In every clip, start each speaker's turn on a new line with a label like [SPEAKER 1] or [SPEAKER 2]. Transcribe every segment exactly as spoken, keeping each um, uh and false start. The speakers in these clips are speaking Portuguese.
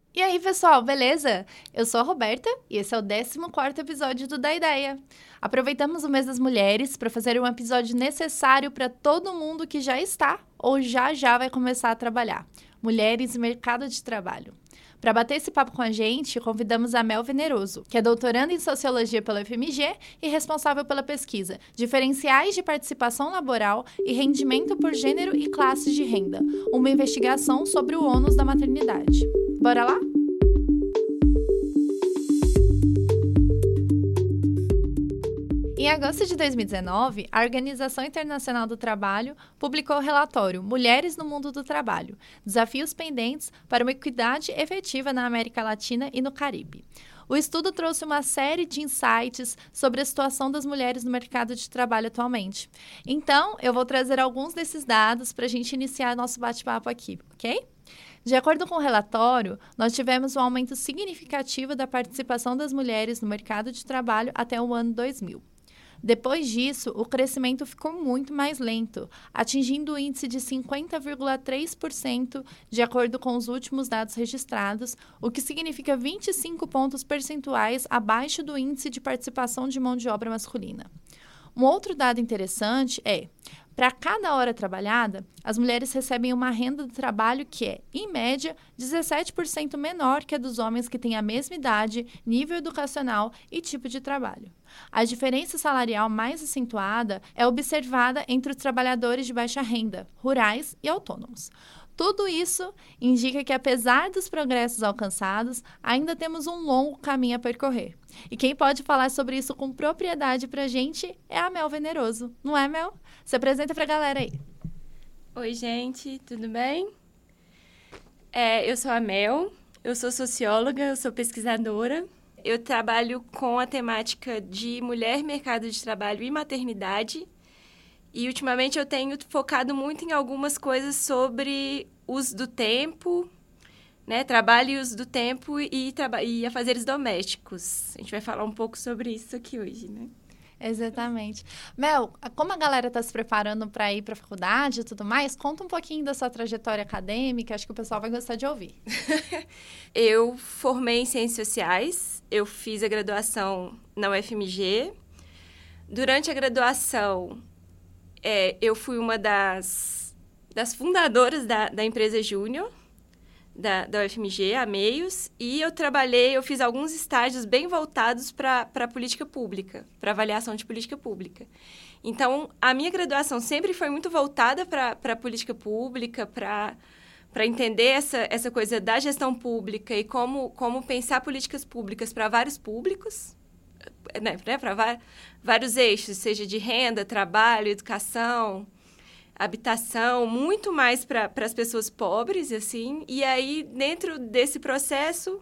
[SPEAKER 1] E aí, pessoal, beleza? Eu sou a Roberta e esse é o décimo quarto episódio do Da Ideia. Aproveitamos o mês das mulheres para fazer um episódio necessário para todo mundo que já está ou já já vai começar a trabalhar. Mulheres e mercado de trabalho. Para bater esse papo com a gente, convidamos a Mel Veneroso, que é doutoranda em Sociologia pela F M G e responsável pela pesquisa Diferenciais de Participação Laboral e Rendimento por Gênero e Classes de Renda, uma investigação sobre o ônus da maternidade. Bora lá? Em agosto de dois mil e dezenove, a Organização Internacional do Trabalho publicou o relatório Mulheres no Mundo do Trabalho, Desafios Pendentes para uma Equidade Efetiva na América Latina e no Caribe. O estudo trouxe uma série de insights sobre a situação das mulheres no mercado de trabalho atualmente. Então, eu vou trazer alguns desses dados para a gente iniciar nosso bate-papo aqui, ok? De acordo com o relatório, nós tivemos um aumento significativo da participação das mulheres no mercado de trabalho até o ano dois mil. Depois disso, o crescimento ficou muito mais lento, atingindo o índice de cinquenta vírgula três por cento de acordo com os últimos dados registrados, o que significa vinte e cinco pontos percentuais abaixo do índice de participação de mão de obra masculina. Um outro dado interessante é, para cada hora trabalhada, as mulheres recebem uma renda do trabalho que é, em média, dezessete por cento menor que a dos homens que têm a mesma idade, nível educacional e tipo de trabalho. A diferença salarial mais acentuada é observada entre os trabalhadores de baixa renda, rurais e autônomos. Tudo isso indica que, apesar dos progressos alcançados, ainda temos um longo caminho a percorrer. E quem pode falar sobre isso com propriedade para a gente é a Mel Veneroso. Não é, Mel? Se apresenta para a galera aí.
[SPEAKER 2] Oi, gente, tudo bem? É, eu sou a Mel, eu sou socióloga, eu sou pesquisadora. Eu trabalho com a temática de mulher, mercado de trabalho e maternidade. E, ultimamente, eu tenho focado muito em algumas coisas sobre uso do tempo, né? Trabalho e uso do tempo e, traba- e afazeres domésticos. A gente vai falar um pouco sobre isso aqui hoje, né?
[SPEAKER 1] Exatamente. Mel, como a galera está se preparando para ir para a faculdade e tudo mais, conta um pouquinho da sua trajetória acadêmica, acho que o pessoal vai gostar de ouvir.
[SPEAKER 2] Eu formei em Ciências Sociais, eu fiz a graduação na U F M G. Durante a graduação, é, eu fui uma das, das fundadoras da, da empresa Júnior, da, da U F M G, a Meios, e eu trabalhei, eu fiz alguns estágios bem voltados para a política pública, para avaliação de política pública. Então, a minha graduação sempre foi muito voltada para a política pública, para para entender essa, essa coisa da gestão pública e como, como pensar políticas públicas para vários públicos, né, para vários eixos, seja de renda, trabalho, educação, habitação, muito mais para as pessoas pobres, assim. E aí, dentro desse processo,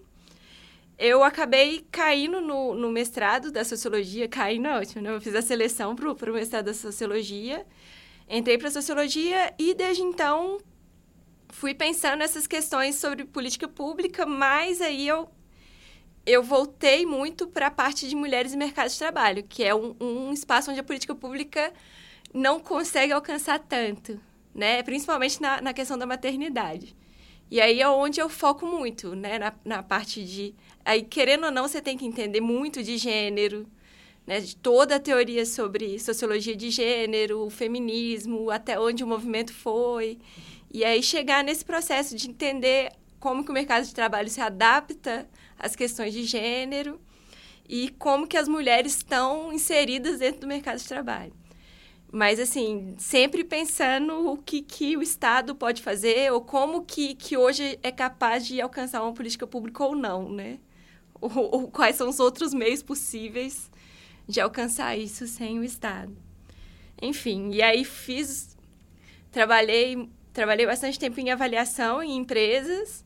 [SPEAKER 2] eu acabei caindo no, no mestrado da Sociologia, caí não, né? Eu fiz a seleção para o mestrado da Sociologia, entrei para a Sociologia e, desde então, fui pensando nessas questões sobre política pública, mas aí eu, eu voltei muito para a parte de mulheres e mercado de trabalho, que é um, um espaço onde a política pública não consegue alcançar tanto, né? Principalmente na, na questão da maternidade. E aí é onde eu foco muito, né? Na, na parte de... Aí, querendo ou não, você tem que entender muito de gênero, né? De toda a teoria sobre sociologia de gênero, o feminismo, até onde o movimento foi. E aí chegar nesse processo de entender como que o mercado de trabalho se adapta às questões de gênero e como que as mulheres estão inseridas dentro do mercado de trabalho. Mas, assim, sempre pensando o que, que o Estado pode fazer ou como que, que hoje é capaz de alcançar uma política pública ou não, né? Ou, ou quais são os outros meios possíveis de alcançar isso sem o Estado. Enfim, e aí fiz... Trabalhei, trabalhei bastante tempo em avaliação em empresas.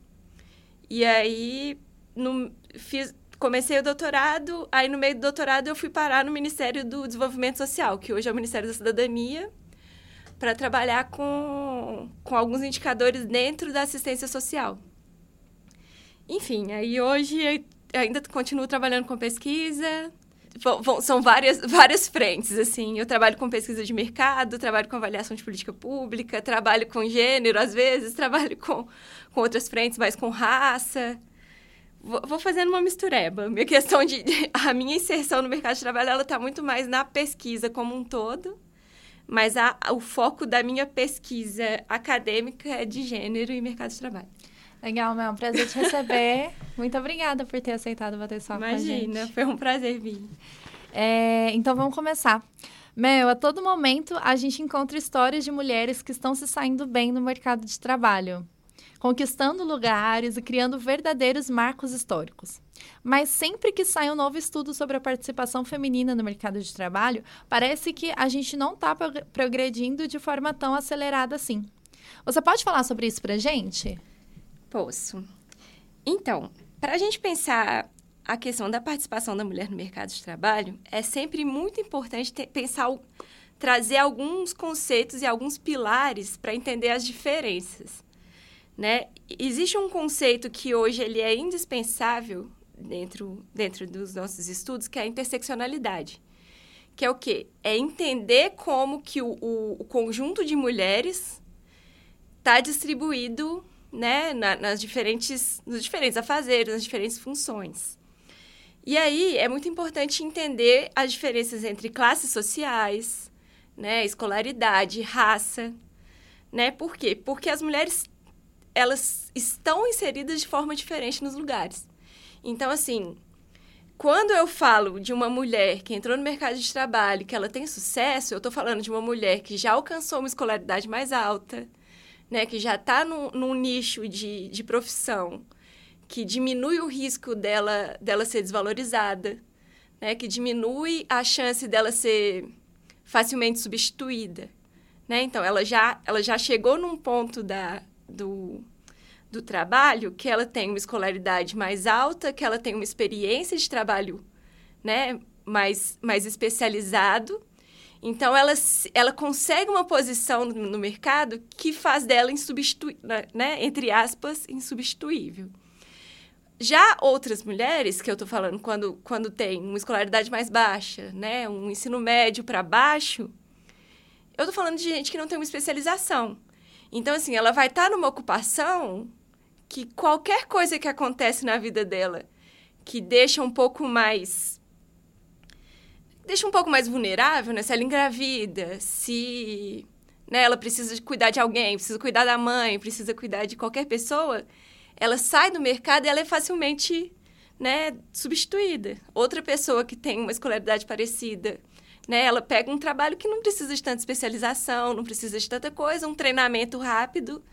[SPEAKER 2] E aí no, fiz... Comecei o doutorado, aí no meio do doutorado eu fui parar no Ministério do Desenvolvimento Social, que hoje é o Ministério da Cidadania, para trabalhar com, com alguns indicadores dentro da assistência social. Enfim, aí hoje eu ainda continuo trabalhando com pesquisa, são várias, várias frentes, assim. Eu trabalho com pesquisa de mercado, trabalho com avaliação de política pública, trabalho com gênero, às vezes, trabalho com, com outras frentes, mas com raça. vou, vou fazendo uma mistureba. Minha questão de... A minha inserção no mercado de trabalho, ela está muito mais na pesquisa como um todo, mas a, o foco da minha pesquisa acadêmica é de gênero e mercado de trabalho.
[SPEAKER 1] Legal, Mel. Prazer te receber. Muito obrigada por ter aceitado bater só com a gente.
[SPEAKER 2] Imagina, foi um prazer vir.
[SPEAKER 1] É, então, vamos começar. Mel, a todo momento a gente encontra histórias de mulheres que estão se saindo bem no mercado de trabalho, conquistando lugares e criando verdadeiros marcos históricos. Mas sempre que sai um novo estudo sobre a participação feminina no mercado de trabalho, parece que a gente não está progredindo de forma tão acelerada assim. Você pode falar sobre isso pra gente?
[SPEAKER 2] Posso. Então, para a gente pensar a questão da participação da mulher no mercado de trabalho, é sempre muito importante ter, pensar, trazer alguns conceitos e alguns pilares para entender as diferenças, né? Existe um conceito que hoje ele é indispensável dentro, dentro dos nossos estudos, que é a interseccionalidade. Que é o quê? É entender como que o, o, o conjunto de mulheres está distribuído, né, na, nas diferentes, nos diferentes afazeres, nas diferentes funções. E aí, é muito importante entender as diferenças entre classes sociais, né, escolaridade, raça, né? Por quê? Porque as mulheres, elas estão inseridas de forma diferente nos lugares. Então, assim, quando eu falo de uma mulher que entrou no mercado de trabalho, que ela tem sucesso, eu estou falando de uma mulher que já alcançou uma escolaridade mais alta, né, que já está num, num nicho de, de profissão, que diminui o risco dela, dela ser desvalorizada, né, que diminui a chance dela ser facilmente substituída. Né? Então, ela já, ela já chegou num ponto da, do, do trabalho que ela tem uma escolaridade mais alta, que ela tem uma experiência de trabalho, né, mais, mais especializado. Então, ela, ela consegue uma posição no, no mercado que faz dela, insubstitu... né, entre aspas, insubstituível. Já outras mulheres, que eu estou falando quando, quando tem uma escolaridade mais baixa, né, um ensino médio para baixo, eu estou falando de gente que não tem uma especialização. Então, assim, ela vai estar numa ocupação que qualquer coisa que acontece na vida dela que deixa um pouco mais... deixa um pouco mais vulnerável, né? Se ela engravida, se, né, ela precisa de cuidar de alguém, precisa cuidar da mãe, precisa cuidar de qualquer pessoa, ela sai do mercado e ela é facilmente, né, substituída. Outra pessoa que tem uma escolaridade parecida, né, ela pega um trabalho que não precisa de tanta especialização, não precisa de tanta coisa, um treinamento rápido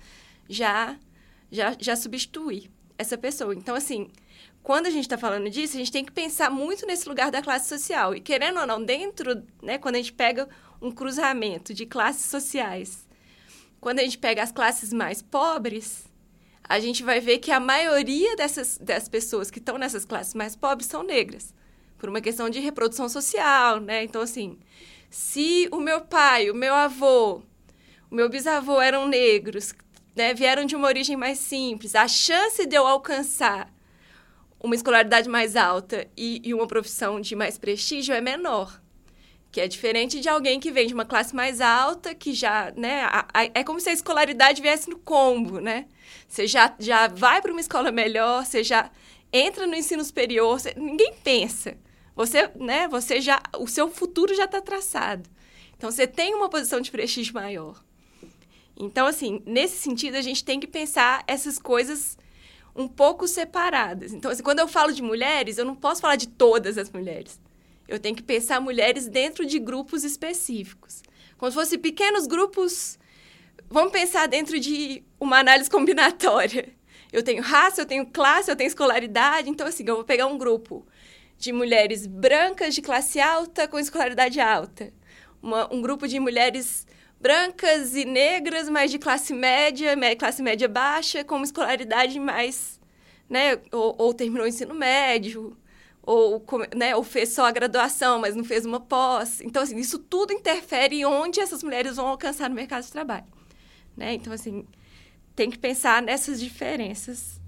[SPEAKER 2] já, já, já substitui essa pessoa. Então, assim... Quando a gente está falando disso, a gente tem que pensar muito nesse lugar da classe social. E, querendo ou não, dentro, né, quando a gente pega um cruzamento de classes sociais, quando a gente pega as classes mais pobres, a gente vai ver que a maioria dessas, dessas pessoas que estão nessas classes mais pobres são negras, por uma questão de reprodução social, né? Então, assim, se o meu pai, o meu avô, o meu bisavô eram negros, né, vieram de uma origem mais simples, a chance de eu alcançar uma escolaridade mais alta e, e uma profissão de mais prestígio é menor. Que é diferente de alguém que vem de uma classe mais alta, que já, né... A, a, é como se a escolaridade viesse no combo, né? Você já, já vai para uma escola melhor, você já entra no ensino superior, você, ninguém pensa. Você, né, você já... O seu futuro já está traçado. Então, você tem uma posição de prestígio maior. Então, assim, nesse sentido, a gente tem que pensar essas coisas um pouco separadas. Então, assim, quando eu falo de mulheres, eu não posso falar de todas as mulheres. Eu tenho que pensar mulheres dentro de grupos específicos. Como se fossem pequenos grupos... Vamos pensar dentro de uma análise combinatória. Eu tenho raça, eu tenho classe, eu tenho escolaridade. Então, assim, eu vou pegar um grupo de mulheres brancas de classe alta com escolaridade alta. Uma, um grupo de mulheres brancas e negras, mas de classe média, classe média baixa, com uma escolaridade mais, né, ou, ou terminou o ensino médio, ou, né, ou fez só a graduação, mas não fez uma pós. Então, assim, isso tudo interfere em onde essas mulheres vão alcançar no mercado de trabalho. Né? Então, assim, tem que pensar nessas diferenças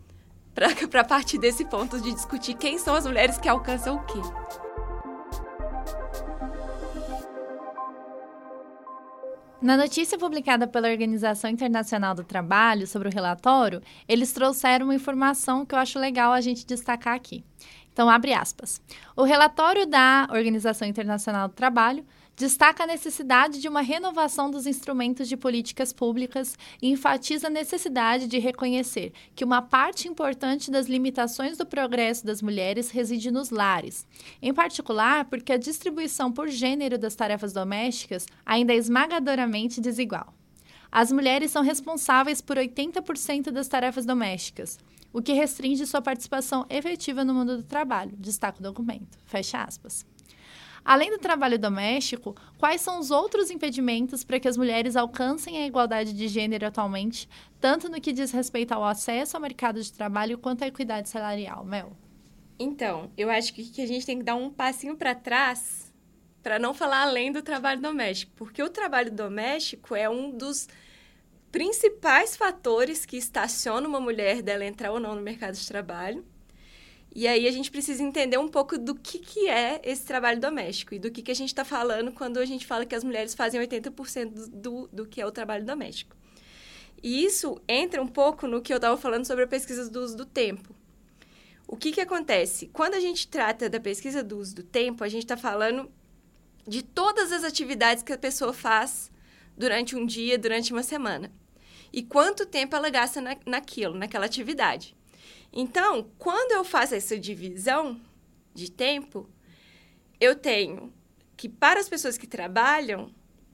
[SPEAKER 2] para partir desse ponto de discutir quem são as mulheres que alcançam o quê.
[SPEAKER 1] Na notícia publicada pela Organização Internacional do Trabalho sobre o relatório, eles trouxeram uma informação que eu acho legal a gente destacar aqui. Então, abre aspas. O relatório da Organização Internacional do Trabalho destaca a necessidade de uma renovação dos instrumentos de políticas públicas e enfatiza a necessidade de reconhecer que uma parte importante das limitações do progresso das mulheres reside nos lares, em particular porque a distribuição por gênero das tarefas domésticas ainda é esmagadoramente desigual. As mulheres são responsáveis por oitenta por cento das tarefas domésticas, o que restringe sua participação efetiva no mundo do trabalho, destaca o documento. Fecha aspas. Além do trabalho doméstico, quais são os outros impedimentos para que as mulheres alcancem a igualdade de gênero atualmente, tanto no que diz respeito ao acesso ao mercado de trabalho quanto à equidade salarial, Mel?
[SPEAKER 2] Então, eu acho que a gente tem que dar um passinho para trás para não falar além do trabalho doméstico, porque o trabalho doméstico é um dos principais fatores que estaciona uma mulher dela entrar ou não no mercado de trabalho. E aí a gente precisa entender um pouco do que, que é esse trabalho doméstico e do que, que a gente está falando quando a gente fala que as mulheres fazem oitenta por cento do, do que é o trabalho doméstico. E isso entra um pouco no que eu estava falando sobre a pesquisa do uso do tempo. O que, que acontece? Quando a gente trata da pesquisa do uso do tempo, a gente está falando de todas as atividades que a pessoa faz durante um dia, durante uma semana. E quanto tempo ela gasta na, naquilo, naquela atividade. Então, quando eu faço essa divisão de tempo, eu tenho que, para as pessoas que trabalham,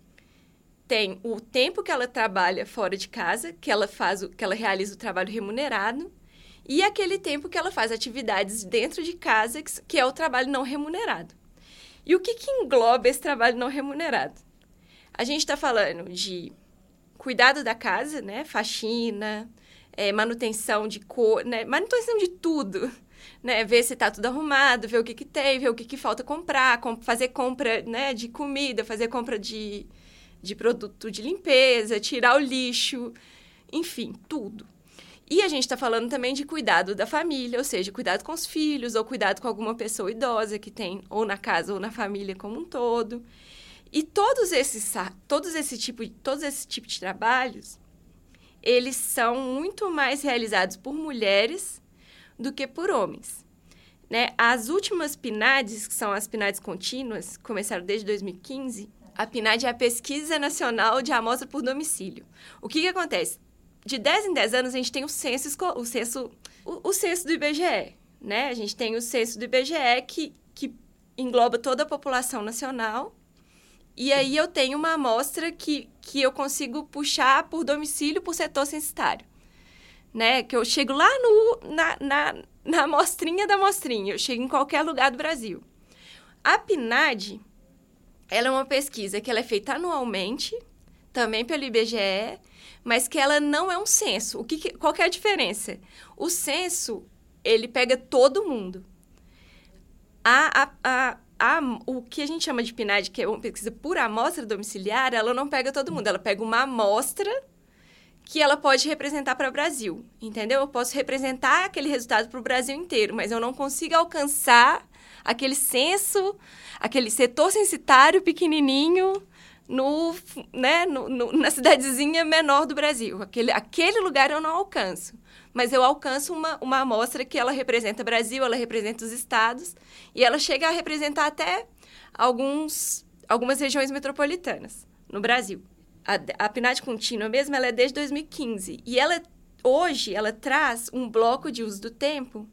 [SPEAKER 2] tem o tempo que ela trabalha fora de casa, que ela faz o, que ela realiza o trabalho remunerado, e aquele tempo que ela faz atividades dentro de casa, que, que é o trabalho não remunerado. E o que, que engloba esse trabalho não remunerado? A gente está falando de cuidado da casa, né? Faxina, é, manutenção de cor, né? Manutenção de tudo, né? Ver se está tudo arrumado, ver o que, que tem, ver o que, que falta comprar, com, fazer compra, né, de comida, fazer compra de, de produto de limpeza, tirar o lixo, enfim, tudo. E a gente está falando também de cuidado da família, ou seja, cuidado com os filhos, ou cuidado com alguma pessoa idosa que tem ou na casa ou na família como um todo. E todos esses, todos esse tipo, todos esse tipo de trabalhos, eles são muito mais realizados por mulheres do que por homens, né? As últimas P N A Ds, que são as P N A Ds contínuas, começaram desde dois mil e quinze, a P N A D é a Pesquisa Nacional de Amostra por Domicílio. O que que acontece? De dez em dez anos, a gente tem o censo, o censo, o, o censo do I B G E, né? A gente tem o censo do I B G E que, que engloba toda a população nacional. E aí eu tenho uma amostra que, que eu consigo puxar por domicílio, por setor censitário, né? Que eu chego lá no, na, na, na amostrinha da amostrinha, eu chego em qualquer lugar do Brasil. A P N A D, ela é uma pesquisa que ela é feita anualmente, também pelo I B G E, mas que ela não é um censo. O que, que, qual que é a diferença? O censo, ele pega todo mundo. A... a, a A, o que a gente chama de P N A D, que é uma pesquisa por amostra domiciliar, ela não pega todo mundo. Ela pega uma amostra que ela pode representar para o Brasil, entendeu? Eu posso representar aquele resultado para o Brasil inteiro, mas eu não consigo alcançar aquele censo, aquele setor censitário pequenininho no, né, no, no, na cidadezinha menor do Brasil. Aquele, aquele lugar eu não alcanço. Mas eu alcanço uma, uma amostra que ela representa o Brasil, ela representa os estados, e ela chega a representar até alguns, algumas regiões metropolitanas no Brasil. A, a P N A D contínua mesmo, ela é desde dois mil e quinze, e ela, hoje ela traz um bloco de uso do tempo.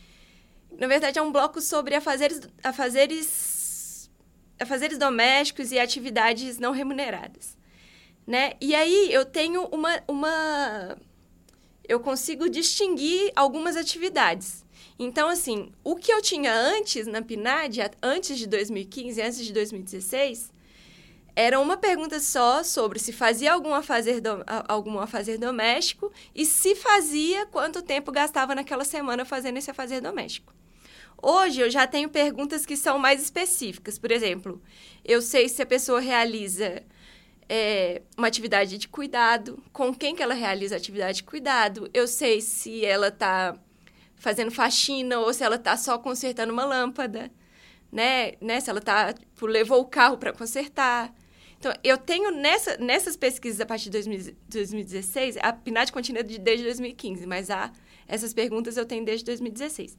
[SPEAKER 2] Na verdade, é um bloco sobre afazeres, afazeres, afazeres domésticos e atividades não remuneradas, né? E aí eu tenho uma... uma eu consigo distinguir algumas atividades. Então, assim, o que eu tinha antes na P N A D, antes de dois mil e quinze, antes de dois mil e dezesseis, era uma pergunta só sobre se fazia algum afazer, do, algum afazer doméstico e se fazia, quanto tempo gastava naquela semana fazendo esse afazer doméstico. Hoje, eu já tenho perguntas que são mais específicas. Por exemplo, eu sei se a pessoa realiza... É, uma atividade de cuidado, com quem que ela realiza a atividade de cuidado. Eu sei se ela está fazendo faxina ou se ela está só consertando uma lâmpada, né? né? Se ela tá, tipo, levou o carro para consertar. Então, eu tenho nessa, nessas pesquisas a partir de dois mil, dois mil e dezesseis, a PNAD continua de, desde dois mil e quinze, mas há, essas perguntas eu tenho desde dois mil e dezesseis.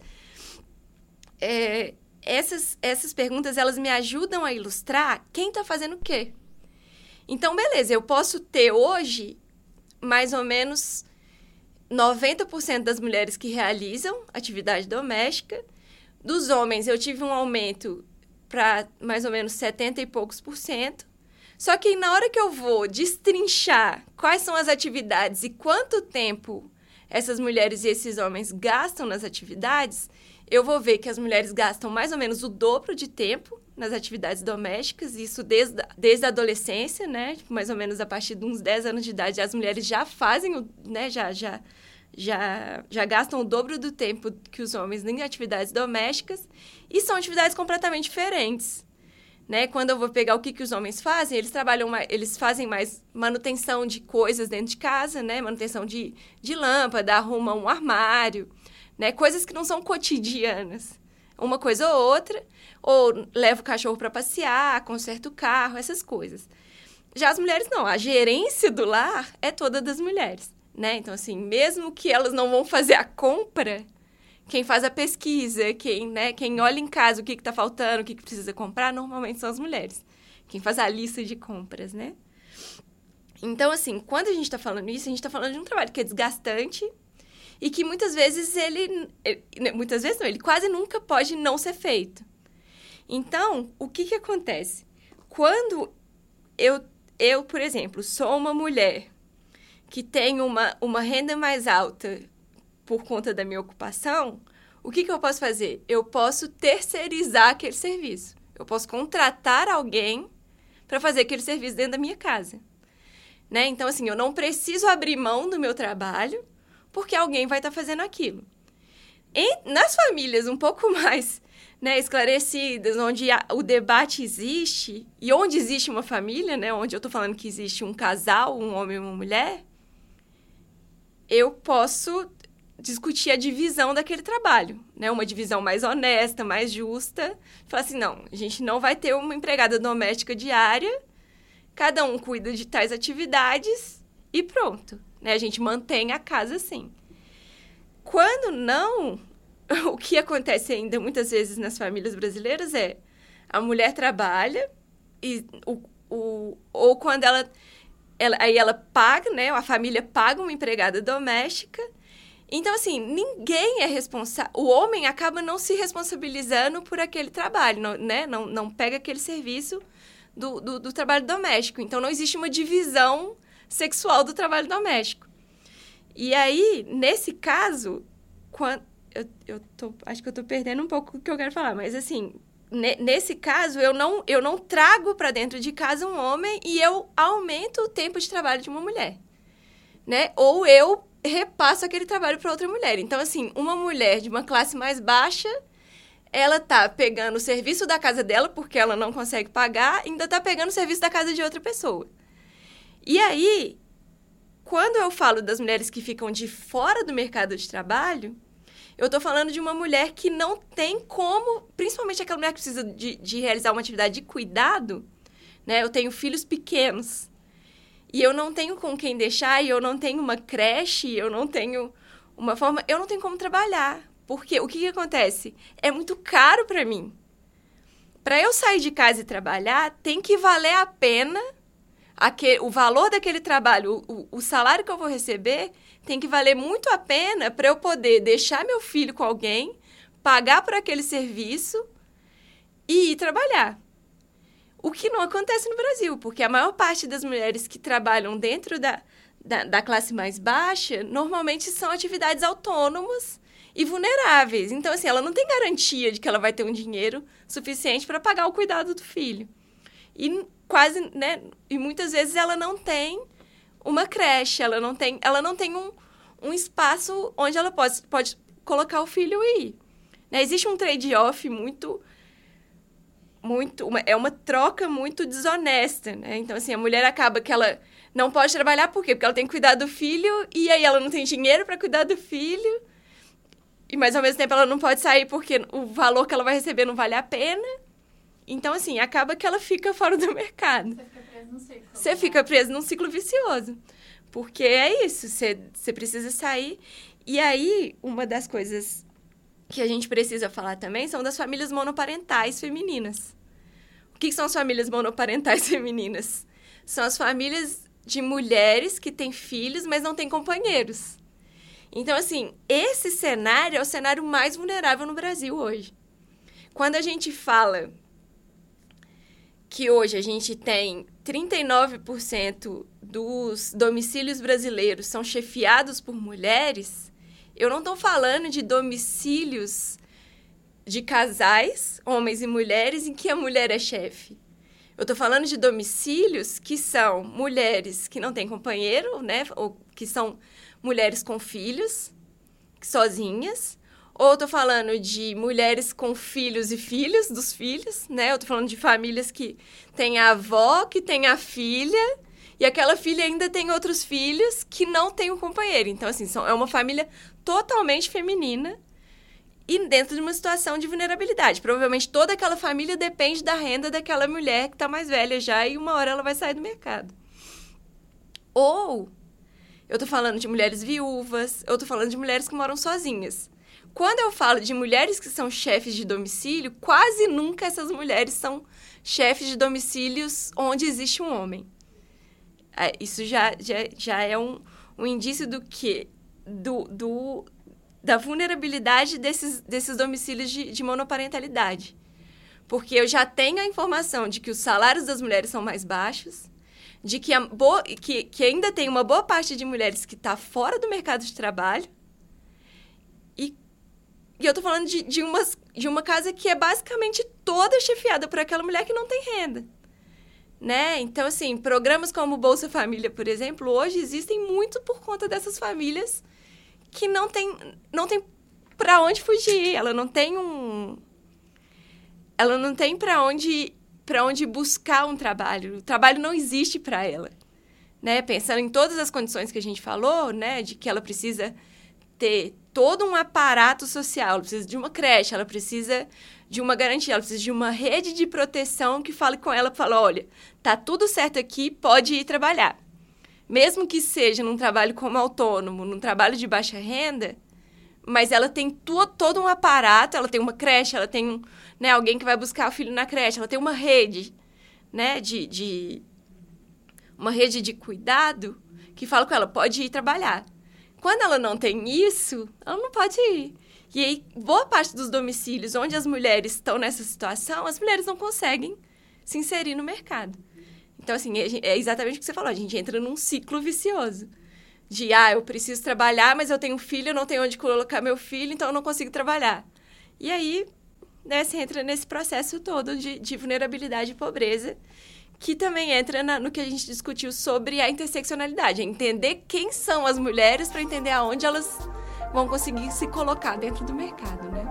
[SPEAKER 2] É, essas, essas perguntas, elas me ajudam a ilustrar quem está fazendo o quê. Então, beleza, eu posso ter hoje mais ou menos noventa por cento das mulheres que realizam atividade doméstica. Dos homens, eu tive um aumento para mais ou menos setenta e poucos por cento. Só que na hora que eu vou destrinchar quais são as atividades e quanto tempo essas mulheres e esses homens gastam nas atividades, eu vou ver que as mulheres gastam mais ou menos o dobro de tempo nas atividades domésticas, isso desde, desde a adolescência, né? Mais ou menos a partir de uns dez anos de idade, as mulheres já fazem, o, né? Já, já, já, já gastam o dobro do tempo que os homens em atividades domésticas, e são atividades completamente diferentes. Né? Quando eu vou pegar o que, que os homens fazem, eles trabalham mais, eles fazem mais manutenção de coisas dentro de casa, né? Manutenção de, de lâmpada, arrumam um armário, né? Coisas que não são cotidianas. Uma coisa ou outra, ou leva o cachorro para passear, conserta o carro, essas coisas. Já as mulheres não, a gerência do lar é toda das mulheres, né? Então, assim, mesmo que elas não vão fazer a compra, quem faz a pesquisa, quem, né, quem olha em casa o que está faltando, o que, que precisa comprar, normalmente são as mulheres. Quem faz a lista de compras, né? Então, assim, quando a gente está falando isso, a gente está falando de um trabalho que é desgastante e que muitas vezes ele... Muitas vezes não, ele quase nunca pode não ser feito. Então, o que, que acontece? Quando eu, eu, por exemplo, sou uma mulher que tem uma, uma renda mais alta por conta da minha ocupação, o que, que eu posso fazer? Eu posso terceirizar aquele serviço. Eu posso contratar alguém para fazer aquele serviço dentro da minha casa. Né? Então, assim, eu não preciso abrir mão do meu trabalho porque alguém vai estar fazendo aquilo. Em, nas famílias um pouco mais, né, esclarecidas, onde a, o debate existe, e onde existe uma família, né, onde eu estou falando que existe um casal, um homem e uma mulher, eu posso discutir a divisão daquele trabalho, né? Uma divisão mais honesta, mais justa. Falar assim, não, a gente não vai ter uma empregada doméstica diária, cada um cuida de tais atividades e pronto. Né? A gente mantém a casa assim. Quando não, o que acontece ainda muitas vezes nas famílias brasileiras é a mulher trabalha e o, o, ou quando ela, ela... Aí ela paga, né? A família paga uma empregada doméstica. Então, assim, ninguém é responsável... O homem acaba não se responsabilizando por aquele trabalho, não, né? Não, não pega aquele serviço do, do, do trabalho doméstico. Então, não existe uma divisão sexual do trabalho doméstico. E aí, nesse caso, quando... Eu, eu tô, acho que eu tô perdendo um pouco o que eu quero falar, mas, assim, ne, nesse caso, eu não, eu não trago para dentro de casa um homem e eu aumento o tempo de trabalho de uma mulher, né? Ou eu repasso aquele trabalho para outra mulher. Então, assim, uma mulher de uma classe mais baixa, ela tá pegando o serviço da casa dela, porque ela não consegue pagar, e ainda tá pegando o serviço da casa de outra pessoa. E aí, quando eu falo das mulheres que ficam de fora do mercado de trabalho, eu tô falando de uma mulher que não tem como, principalmente aquela mulher que precisa de, de realizar uma atividade de cuidado, né? Eu tenho filhos pequenos, e eu não tenho com quem deixar, e eu não tenho uma creche, eu não tenho uma forma... Eu não tenho como trabalhar. Porque o que, que acontece? É muito caro para mim. Para eu sair de casa e trabalhar, tem que valer a pena... Aquele, o valor daquele trabalho, o, o salário que eu vou receber, tem que valer muito a pena para eu poder deixar meu filho com alguém, pagar por aquele serviço e ir trabalhar. O que não acontece no Brasil, porque a maior parte das mulheres que trabalham dentro da, da, da classe mais baixa, normalmente são atividades autônomas e vulneráveis. Então, assim, ela não tem garantia de que ela vai ter um dinheiro suficiente para pagar o cuidado do filho. E quase, né, e muitas vezes ela não tem uma creche, ela não tem, ela não tem um, um espaço onde ela pode, pode colocar o filho e ir. Né? Existe um trade-off muito... muito uma, é uma troca muito desonesta, né? Então, assim, a mulher acaba que ela não pode trabalhar, por quê? Porque ela tem que cuidar do filho, e aí ela não tem dinheiro para cuidar do filho, e, mas, ao mesmo tempo, ela não pode sair porque o valor que ela vai receber não vale a pena. Então, assim, acaba que ela fica fora do mercado.
[SPEAKER 1] Você fica preso num ciclo.
[SPEAKER 2] Você fica preso num ciclo vicioso. Porque é isso, você, você precisa sair. E aí, uma das coisas que a gente precisa falar também são das famílias monoparentais femininas. O que são as famílias monoparentais femininas? São as famílias de mulheres que têm filhos, mas não têm companheiros. Então, assim, esse cenário é o cenário mais vulnerável no Brasil hoje. Quando a gente fala que hoje a gente tem trinta e nove por cento dos domicílios brasileiros são chefiados por mulheres, eu não estou falando de domicílios de casais, homens e mulheres, em que a mulher é chefe. Eu estou falando de domicílios que são mulheres que não têm companheiro, né? Ou que são mulheres com filhos, sozinhas. Ou eu tô falando de mulheres com filhos e filhos dos filhos, né? Eu tô falando de famílias que tem a avó, que tem a filha, e aquela filha ainda tem outros filhos que não tem um companheiro. Então, assim, são, é uma família totalmente feminina e dentro de uma situação de vulnerabilidade. Provavelmente toda aquela família depende da renda daquela mulher que tá mais velha já e uma hora ela vai sair do mercado. Ou eu tô falando de mulheres viúvas, eu tô falando de mulheres que moram sozinhas. Quando eu falo de mulheres que são chefes de domicílio, quase nunca essas mulheres são chefes de domicílios onde existe um homem. É, isso já, já, já é um, um indício do quê? Do, do, da vulnerabilidade desses, desses domicílios de, de monoparentalidade. Porque eu já tenho a informação de que os salários das mulheres são mais baixos, de que, a boa, que, que ainda tem uma boa parte de mulheres que está fora do mercado de trabalho. E, e eu estou falando de, de, umas, de uma casa que é basicamente toda chefiada por aquela mulher que não tem renda. Né? Então, assim, programas como o Bolsa Família, por exemplo, hoje existem muito por conta dessas famílias que não tem, não tem para onde fugir. Ela não tem um... Ela não tem para onde... para onde buscar um trabalho. O trabalho não existe para ela, né? Pensando em todas as condições que a gente falou, né? De que ela precisa ter todo um aparato social, ela precisa de uma creche, ela precisa de uma garantia, ela precisa de uma rede de proteção que fale com ela, fala, olha, tá tudo certo aqui, pode ir trabalhar. Mesmo que seja num trabalho como autônomo, num trabalho de baixa renda, mas ela tem tu, todo um aparato, ela tem uma creche, ela tem um, né, alguém que vai buscar o filho na creche, ela tem uma rede, né, de, de uma rede de cuidado que fala com ela, pode ir trabalhar. Quando ela não tem isso, ela não pode ir. E aí, boa parte dos domicílios onde as mulheres estão nessa situação, as mulheres não conseguem se inserir no mercado. Então, assim, é exatamente o que você falou, a gente entra num ciclo vicioso. De, ah, eu preciso trabalhar, mas eu tenho um filho, eu não tenho onde colocar meu filho, então eu não consigo trabalhar. E aí, né, você entra nesse processo todo de, de vulnerabilidade e pobreza, que também entra na, no que a gente discutiu sobre a interseccionalidade. É entender quem são as mulheres para entender aonde elas vão conseguir se colocar dentro do mercado, né?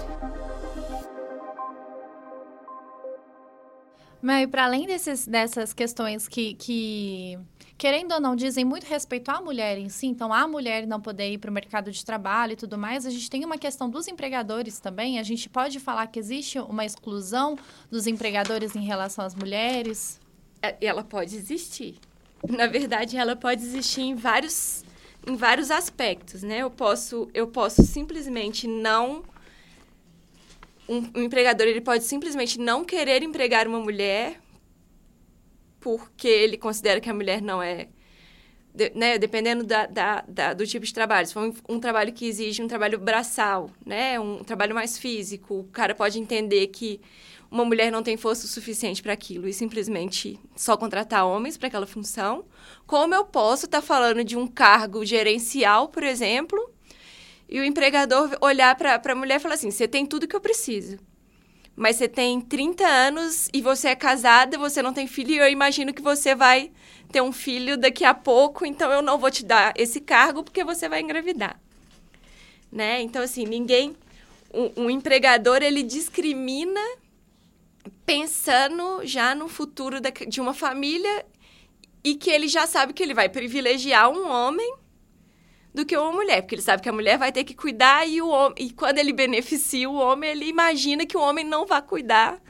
[SPEAKER 1] Mas, para além desses, dessas questões que, que, querendo ou não, dizem muito respeito à mulher em si, então a mulher não poder ir para o mercado de trabalho e tudo mais, a gente tem uma questão dos empregadores também. A gente pode falar que existe uma exclusão dos empregadores em relação às mulheres?
[SPEAKER 2] Ela pode existir. Na verdade, ela pode existir em vários, em vários aspectos, né? Eu posso, eu posso simplesmente não... Um, um empregador, ele pode simplesmente não querer empregar uma mulher porque ele considera que a mulher não é... De, né, dependendo da, da, da, do tipo de trabalho. Se for um, um trabalho que exige um trabalho braçal, né, um trabalho mais físico, o cara pode entender que uma mulher não tem força o suficiente para aquilo e simplesmente só contratar homens para aquela função. Como eu posso estar tá falando de um cargo gerencial, por exemplo... E o empregador olhar para a mulher e falar assim, você tem tudo que eu preciso, mas você tem trinta anos e você é casada, você não tem filho, e eu imagino que você vai ter um filho daqui a pouco, então eu não vou te dar esse cargo porque você vai engravidar. Né? Então, assim, ninguém... Um, um empregador, ele discrimina pensando já no futuro da, de uma família e que ele já sabe que ele vai privilegiar um homem do que uma mulher, porque ele sabe que a mulher vai ter que cuidar e, o homem, e quando ele beneficia o homem, ele imagina que o homem não vai cuidar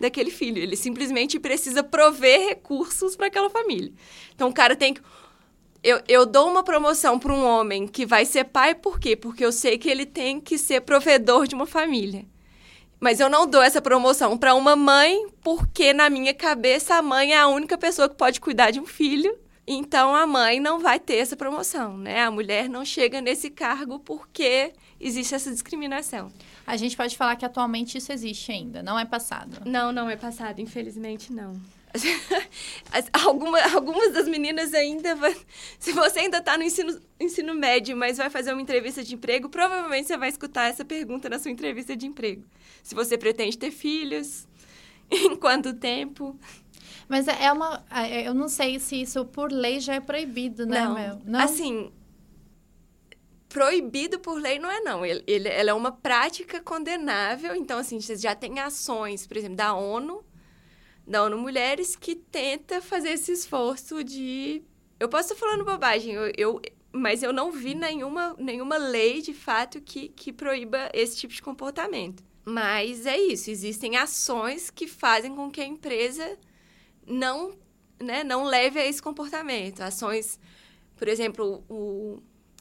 [SPEAKER 2] daquele filho. Ele simplesmente precisa prover recursos para aquela família. Então, o cara tem que... Eu, eu dou uma promoção para um homem que vai ser pai, por quê? Porque eu sei que ele tem que ser provedor de uma família. Mas eu não dou essa promoção para uma mãe, porque na minha cabeça a mãe é a única pessoa que pode cuidar de um filho. Então, a mãe não vai ter essa promoção, né? A mulher não chega nesse cargo porque existe essa discriminação.
[SPEAKER 1] A gente pode falar que atualmente isso existe ainda, não é passado.
[SPEAKER 2] Não, não é passado, infelizmente não. Alguma, algumas das meninas ainda... Vai, se você ainda está no ensino, ensino médio, mas vai fazer uma entrevista de emprego, provavelmente você vai escutar essa pergunta na sua entrevista de emprego. Se você pretende ter filhos, em quanto tempo...
[SPEAKER 1] Mas é uma... Eu não sei se isso, por lei, já é proibido, né,
[SPEAKER 2] não.
[SPEAKER 1] Mel? Não,
[SPEAKER 2] assim... Proibido por lei não é, não. Ele, ele, ela é uma prática condenável. Então, assim, você já tem ações, por exemplo, da ONU, da ONU Mulheres, que tenta fazer esse esforço de... Eu posso estar falando bobagem, eu, eu, mas eu não vi nenhuma, nenhuma lei, de fato, que, que proíba esse tipo de comportamento. Mas é isso, existem ações que fazem com que a empresa não, né, não leve a esse comportamento. Ações, por exemplo, o...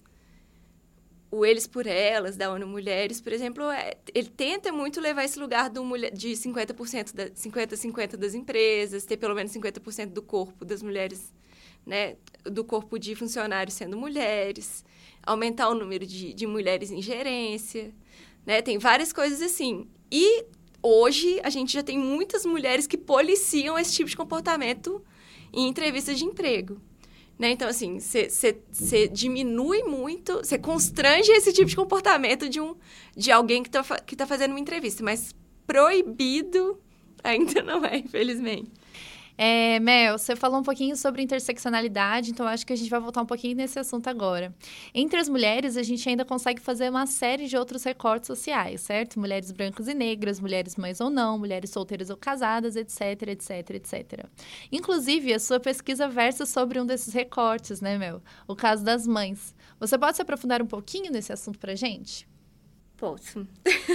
[SPEAKER 2] O Eles por Elas, da ONU Mulheres, por exemplo, é, ele tenta muito levar esse lugar do mulher, de cinquenta por cento, da, cinquenta a cinquenta das empresas, ter pelo menos cinquenta por cento do corpo das mulheres, né, do corpo de funcionários sendo mulheres, aumentar o número de, de mulheres em gerência, né, tem várias coisas assim. E hoje a gente já tem muitas mulheres que policiam esse tipo de comportamento em entrevistas de emprego. Né? Então, assim, você diminui muito, você constrange esse tipo de comportamento de, um, de alguém que está que tá fazendo uma entrevista, mas proibido ainda não é, infelizmente.
[SPEAKER 1] É, Mel, você falou um pouquinho sobre interseccionalidade, então acho que a gente vai voltar um pouquinho nesse assunto agora. Entre as mulheres, a gente ainda consegue fazer uma série de outros recortes sociais, certo? Mulheres brancas e negras, mulheres mães ou não, mulheres solteiras ou casadas, etc, etc, etcétera. Inclusive, a sua pesquisa versa sobre um desses recortes, né, Mel? O caso das mães. Você pode se aprofundar um pouquinho nesse assunto pra gente?
[SPEAKER 2] Posso.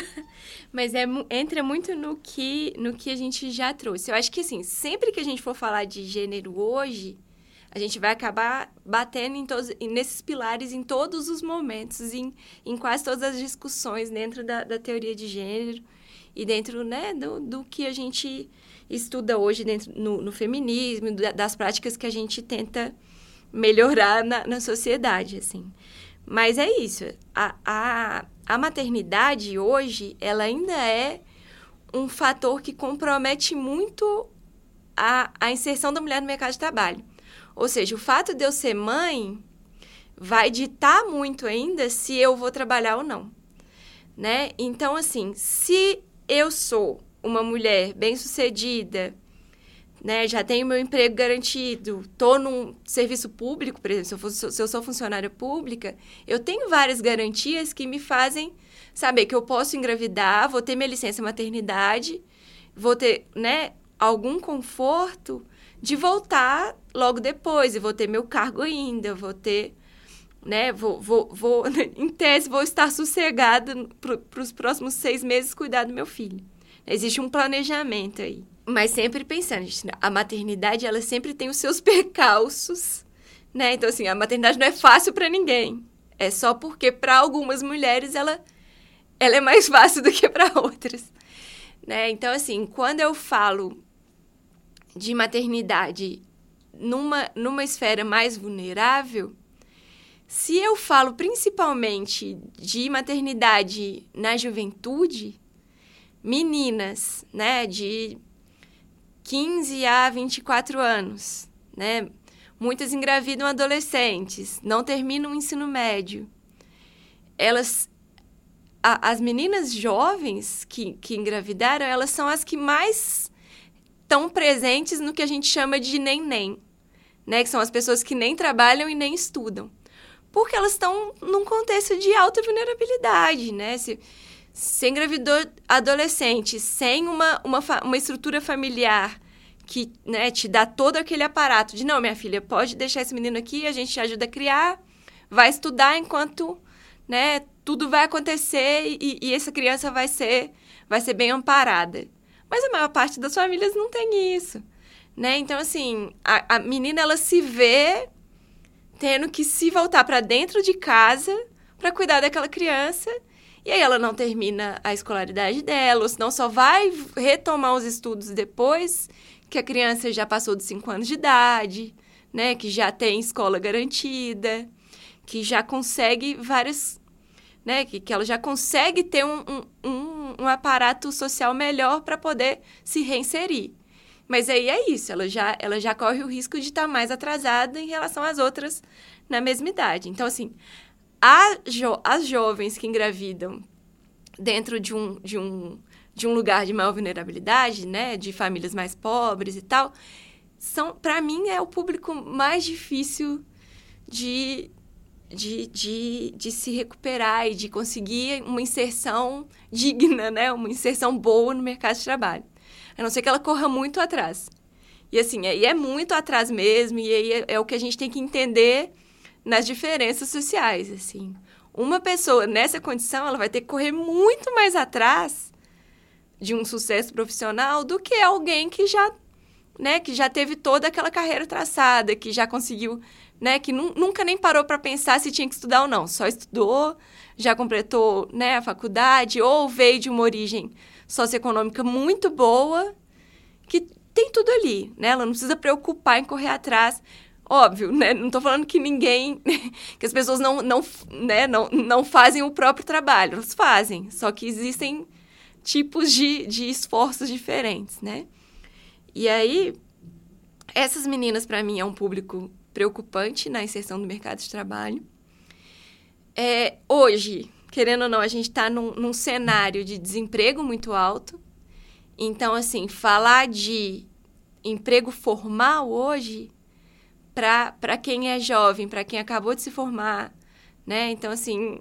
[SPEAKER 2] Mas é, entra muito no que, no que a gente já trouxe. Eu acho que, assim, sempre que a gente for falar de gênero hoje, a gente vai acabar batendo em todos, nesses pilares em todos os momentos, em, em quase todas as discussões dentro da, da teoria de gênero e dentro, né, do, do que a gente estuda hoje dentro, no, no feminismo, das práticas que a gente tenta melhorar na, na sociedade, assim. Mas é isso. A, a, a maternidade hoje, ela ainda é um fator que compromete muito a, a inserção da mulher no mercado de trabalho. Ou seja, o fato de eu ser mãe vai ditar muito ainda se eu vou trabalhar ou não. Né? Então, assim, se eu sou uma mulher bem-sucedida, né, já tenho meu emprego garantido, estou num serviço público, por exemplo, se eu, for, se eu sou funcionária pública, eu tenho várias garantias que me fazem saber que eu posso engravidar, vou ter minha licença maternidade, vou ter, né, algum conforto de voltar logo depois, e vou ter meu cargo ainda, vou ter, né, vou, vou, vou em tese, vou estar sossegada para os próximos seis meses cuidar do meu filho. Existe um planejamento aí. Mas sempre pensando, gente, a maternidade, ela sempre tem os seus percalços, né? Então, assim, a maternidade não é fácil para ninguém. É só porque, para algumas mulheres, ela, ela é mais fácil do que para outras, né? Então, assim, quando eu falo de maternidade numa, numa esfera mais vulnerável, se eu falo principalmente de maternidade na juventude, meninas, né, de quinze a vinte e quatro anos, né? Muitas engravidam adolescentes, não terminam o ensino médio. Elas, a, as meninas jovens que, que engravidaram, elas são as que mais estão presentes no que a gente chama de nem-nem, né? Que são as pessoas que nem trabalham e nem estudam. Porque elas estão num contexto de alta vulnerabilidade, né? Se, se engravidou adolescente sem uma, uma, uma estrutura familiar que, né, te dá todo aquele aparato de, não, minha filha, pode deixar esse menino aqui, a gente te ajuda a criar, vai estudar enquanto, né, tudo vai acontecer e, e essa criança vai ser, vai ser bem amparada. Mas a maior parte das famílias não tem isso, né? Então, assim, a, a menina, ela se vê tendo que se voltar para dentro de casa para cuidar daquela criança. E aí ela não termina a escolaridade dela, ou senão só vai retomar os estudos depois que a criança já passou dos cinco anos de idade, né? Que já tem escola garantida, que já consegue várias... Né? Que, que ela já consegue ter um, um, um, um aparato social melhor para poder se reinserir. Mas aí é isso, ela já, ela já corre o risco de estar mais atrasada em relação às outras na mesma idade. Então, assim... A jo- as jovens que engravidam dentro de um, de, um, de um lugar de maior vulnerabilidade, né, de famílias mais pobres e tal, são, para mim, é o público mais difícil de, de, de, de se recuperar e de conseguir uma inserção digna, né, uma inserção boa no mercado de trabalho. A não ser que ela corra muito atrás. E, assim, aí é muito atrás mesmo, e aí é, é o que a gente tem que entender nas diferenças sociais, assim. Uma pessoa nessa condição, ela vai ter que correr muito mais atrás de um sucesso profissional do que alguém que já, né, que já teve toda aquela carreira traçada, que já conseguiu, né, que nu- nunca nem parou para pensar se tinha que estudar ou não. Só estudou, já completou, né, a faculdade, ou veio de uma origem socioeconômica muito boa, que tem tudo ali, né? Ela não precisa preocupar em correr atrás. Óbvio, né? Não estou falando que ninguém... que as pessoas não, não, né? não, não fazem o próprio trabalho. Elas fazem. Só que existem tipos de, de esforços diferentes, né? E aí, essas meninas, para mim, é um público preocupante na inserção do mercado de trabalho. É, hoje, querendo ou não, a gente está num, num cenário de desemprego muito alto. Então, assim, falar de emprego formal hoje... para quem é jovem, para quem acabou de se formar, né? Então, assim,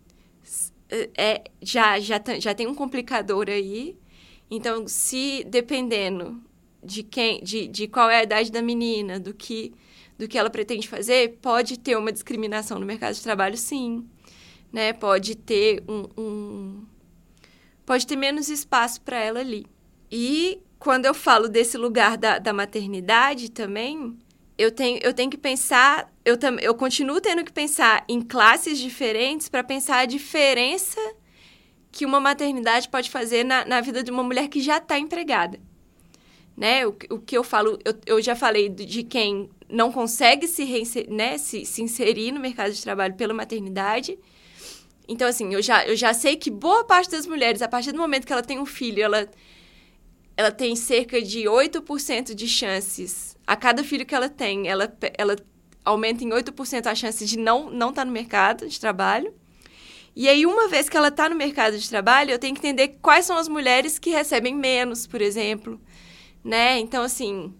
[SPEAKER 2] é, já, já, já tem um complicador aí. Então, se dependendo de, quem, de, de qual é a idade da menina, do que, do que ela pretende fazer, pode ter uma discriminação no mercado de trabalho, sim. Né? Pode ter um, um... Pode ter menos espaço para ela ali. E quando eu falo desse lugar da, da maternidade também... Eu tenho, eu tenho que pensar, eu, tam, eu continuo tendo que pensar em classes diferentes para pensar a diferença que uma maternidade pode fazer na, na vida de uma mulher que já está empregada. Né? O, o que eu falo, eu, eu já falei de quem não consegue se, reinser, né? se, se inserir no mercado de trabalho pela maternidade. Então, assim, eu já, eu já sei que boa parte das mulheres, a partir do momento que ela tem um filho, ela, ela tem cerca de oito por cento de chances... A cada filho que ela tem, ela, ela aumenta em oito por cento a chance de não não estar no mercado de trabalho. E aí, uma vez que ela está no mercado de trabalho, eu tenho que entender quais são as mulheres que recebem menos, por exemplo. Né? Então, assim,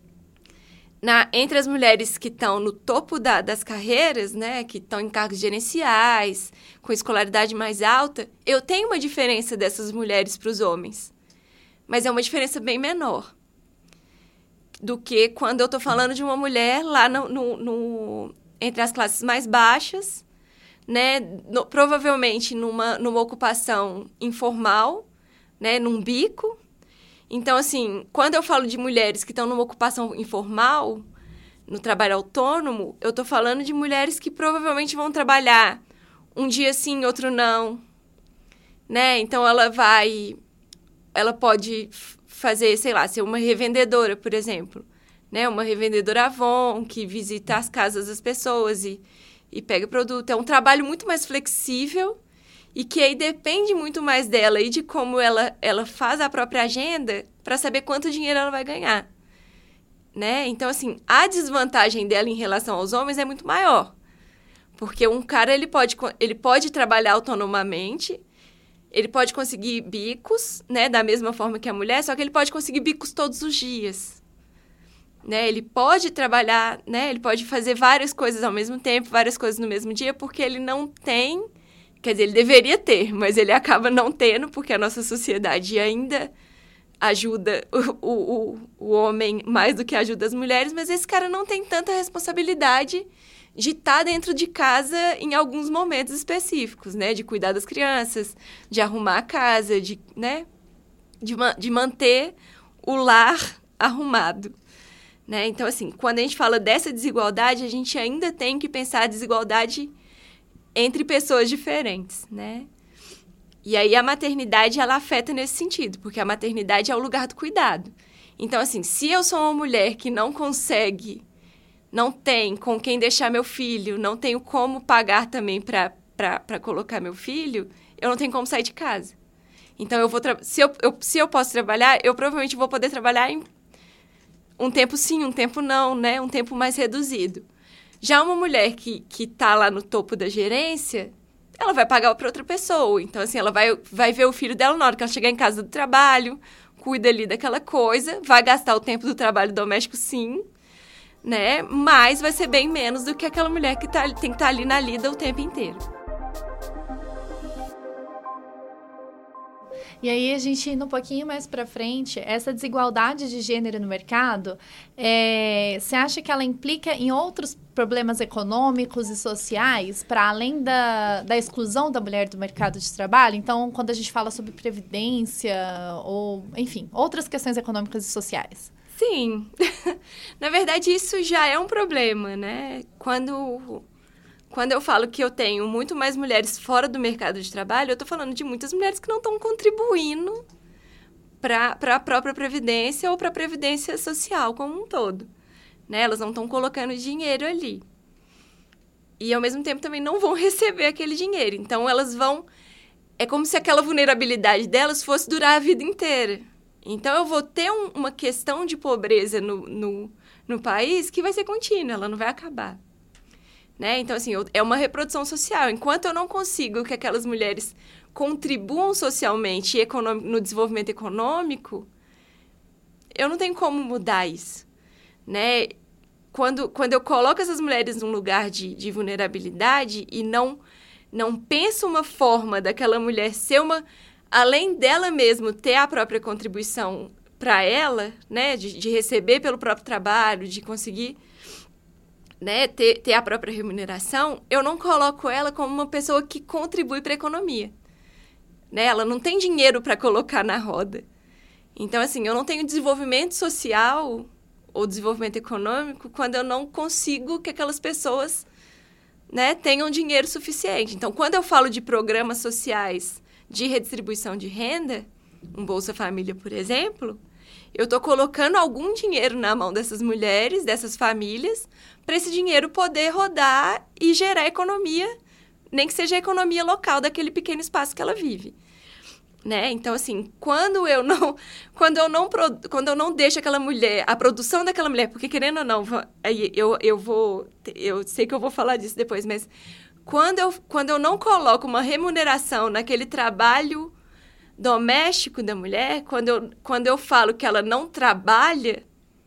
[SPEAKER 2] na, entre as mulheres que estão no topo da, das carreiras, né, que estão em cargos gerenciais, com escolaridade mais alta, eu tenho uma diferença dessas mulheres para os homens. Mas é uma diferença bem menor do que quando eu estou falando de uma mulher lá no, no, no, entre as classes mais baixas, né? No, provavelmente numa, numa ocupação informal, né? Num bico. Então, assim, quando eu falo de mulheres que estão numa ocupação informal, no trabalho autônomo, eu estou falando de mulheres que provavelmente vão trabalhar um dia sim, outro não, né? Então, ela vai... Ela pode... fazer, sei lá, ser uma revendedora, por exemplo, né? Uma revendedora Avon, que visita as casas das pessoas e, e pega produto. É um trabalho muito mais flexível e que aí depende muito mais dela e de como ela, ela faz a própria agenda para saber quanto dinheiro ela vai ganhar, né? Então, assim, a desvantagem dela em relação aos homens é muito maior, porque um cara, ele pode, ele pode trabalhar autonomamente. Ele pode conseguir bicos, né, da mesma forma que a mulher, só que ele pode conseguir bicos todos os dias. Né? Ele pode trabalhar, né, ele pode fazer várias coisas ao mesmo tempo, várias coisas no mesmo dia, porque ele não tem... Quer dizer, ele deveria ter, mas ele acaba não tendo, porque a nossa sociedade ainda ajuda o, o, o homem mais do que ajuda as mulheres, mas esse cara não tem tanta responsabilidade de estar dentro de casa em alguns momentos específicos, né? De cuidar das crianças, de arrumar a casa, de, né? de, ma- de manter o lar arrumado. Né? Então, assim, quando a gente fala dessa desigualdade, a gente ainda tem que pensar a desigualdade entre pessoas diferentes, né? E aí a maternidade, ela afeta nesse sentido, porque a maternidade é o lugar do cuidado. Então, assim, se eu sou uma mulher que não consegue, não tem com quem deixar meu filho, não tenho como pagar também para para colocar meu filho, eu não tenho como sair de casa. Então, eu vou tra- se, eu, eu, se eu posso trabalhar, eu provavelmente vou poder trabalhar em um tempo sim, um tempo não, né? Um tempo mais reduzido. Já uma mulher que, que tá lá no topo da gerência, ela vai pagar para outra pessoa. Então, assim, ela vai, vai ver o filho dela na hora que ela chegar em casa do trabalho, cuida ali daquela coisa, vai gastar o tempo do trabalho doméstico, sim, né? Mas vai ser bem menos do que aquela mulher que tá, tem que estar ali na lida o tempo inteiro.
[SPEAKER 1] E aí, a gente indo um pouquinho mais para frente, essa desigualdade de gênero no mercado, é, você acha que ela implica em outros problemas econômicos e sociais, para além da, da exclusão da mulher do mercado de trabalho? Então, quando a gente fala sobre previdência, ou, enfim, outras questões econômicas e sociais.
[SPEAKER 2] Sim. Na verdade, isso já é um problema, né? Quando... Quando eu falo que eu tenho muito mais mulheres fora do mercado de trabalho, eu estou falando de muitas mulheres que não estão contribuindo para a própria previdência ou para a previdência social como um todo. Né? Elas não estão colocando dinheiro ali. E, ao mesmo tempo, também não vão receber aquele dinheiro. Então, elas vão... É como se aquela vulnerabilidade delas fosse durar a vida inteira. Então, eu vou ter um, uma questão de pobreza no, no, no país que vai ser contínua, ela não vai acabar. Né? Então, assim, eu, é uma reprodução social. Enquanto eu não consigo que aquelas mulheres contribuam socialmente e economic, no desenvolvimento econômico, eu não tenho como mudar isso. Né? Quando, quando eu coloco essas mulheres num lugar de, de vulnerabilidade e não, não penso uma forma daquela mulher ser uma... Além dela mesma ter a própria contribuição para ela, né? de, de receber pelo próprio trabalho, de conseguir... Né, ter, ter a própria remuneração, eu não coloco ela como uma pessoa que contribui para a economia. Né? Ela não tem dinheiro para colocar na roda. Então, assim, eu não tenho desenvolvimento social ou desenvolvimento econômico quando eu não consigo que aquelas pessoas, né, tenham dinheiro suficiente. Então, quando eu falo de programas sociais de redistribuição de renda, um Bolsa Família, por exemplo, eu estou colocando algum dinheiro na mão dessas mulheres, dessas famílias, para esse dinheiro poder rodar e gerar economia, nem que seja a economia local daquele pequeno espaço que ela vive. Né? Então, assim, quando eu não, quando eu não, quando eu não deixo aquela mulher, a produção daquela mulher, porque querendo ou não, aí eu, eu vou, eu sei que eu vou falar disso depois, mas quando eu, quando eu não coloco uma remuneração naquele trabalho doméstico da mulher, quando eu, quando eu falo que ela não trabalha,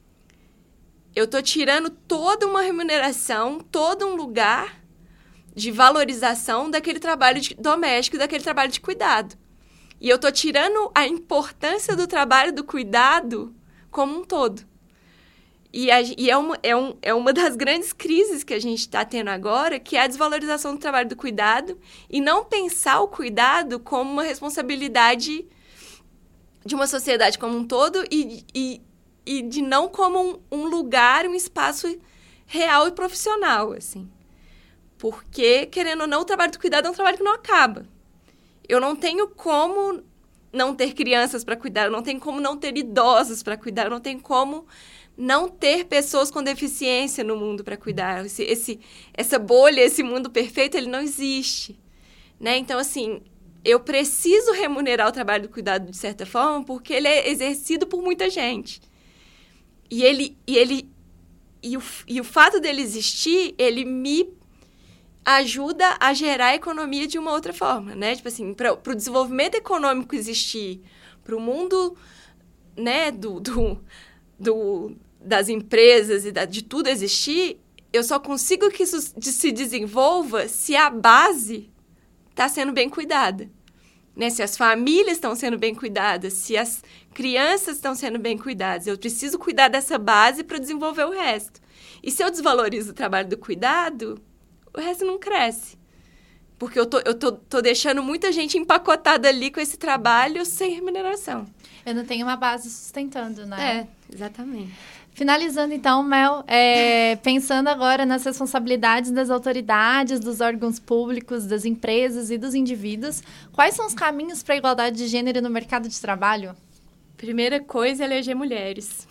[SPEAKER 2] eu estou tirando toda uma remuneração, todo um lugar de valorização daquele trabalho de, doméstico, daquele trabalho de cuidado. E eu estou tirando a importância do trabalho do cuidado como um todo. E, a, e é, uma, é, um, é uma das grandes crises que a gente está tendo agora, que é a desvalorização do trabalho do cuidado e não pensar o cuidado como uma responsabilidade de uma sociedade como um todo e, e, e de não como um, um lugar, um espaço real e profissional, assim. Porque, querendo ou não, o trabalho do cuidado é um trabalho que não acaba. Eu não tenho como não ter crianças para cuidar, eu não tenho como não ter idosos para cuidar, eu não tenho como não ter pessoas com deficiência no mundo para cuidar. Esse, esse, essa bolha, esse mundo perfeito, ele não existe. Né? Então, assim, eu preciso remunerar o trabalho do cuidado de certa forma porque ele é exercido por muita gente. E, ele, e, ele, e, o, e o fato dele existir, ele me ajuda a gerar a economia de uma outra forma, né? Tipo assim, para o desenvolvimento econômico existir, para o mundo, né, do, do, do, das empresas e da, de tudo existir, eu só consigo que isso se desenvolva se a base está sendo bem cuidada. Né? Se as famílias estão sendo bem cuidadas, se as crianças estão sendo bem cuidadas. Eu preciso cuidar dessa base para desenvolver o resto. E se eu desvalorizo o trabalho do cuidado, o resto não cresce. Porque eu tô, eu tô, tô deixando muita gente empacotada ali com esse trabalho sem remuneração.
[SPEAKER 1] Eu não tenho uma base sustentando, né?
[SPEAKER 2] É, exatamente.
[SPEAKER 1] Finalizando, então, Mel, é, pensando agora nas responsabilidades das autoridades, dos órgãos públicos, das empresas e dos indivíduos, quais são os caminhos para a igualdade de gênero no mercado de trabalho?
[SPEAKER 2] Primeira coisa é eleger mulheres.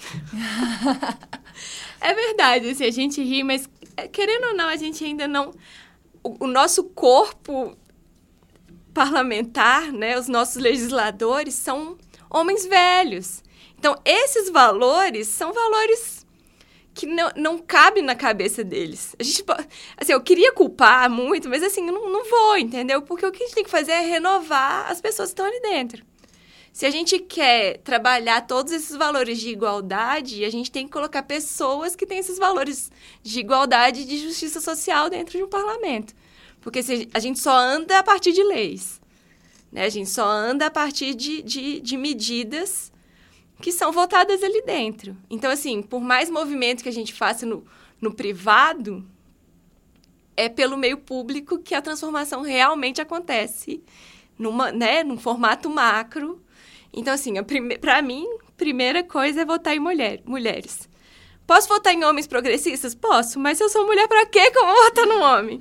[SPEAKER 2] É verdade, assim, a gente ri, mas querendo ou não, a gente ainda não... O, o nosso corpo parlamentar, né, os nossos legisladores são homens velhos. Então, esses valores são valores que não, não cabem na cabeça deles. A gente, assim, eu queria culpar muito, mas assim, eu não, não vou, entendeu? Porque o que a gente tem que fazer é renovar as pessoas que estão ali dentro. Se a gente quer trabalhar todos esses valores de igualdade, a gente tem que colocar pessoas que têm esses valores de igualdade e de justiça social dentro de um parlamento. Porque se a gente só anda a partir de leis, né? A gente só anda a partir de, de, de medidas que são votadas ali dentro. Então, assim, por mais movimento que a gente faça no, no privado, é pelo meio público que a transformação realmente acontece, numa, né, num formato macro. Então, assim, prime- para mim, primeira coisa é votar em mulher, mulheres. Posso votar em homens progressistas? Posso, mas se eu sou mulher, para quê que eu vou votar no homem?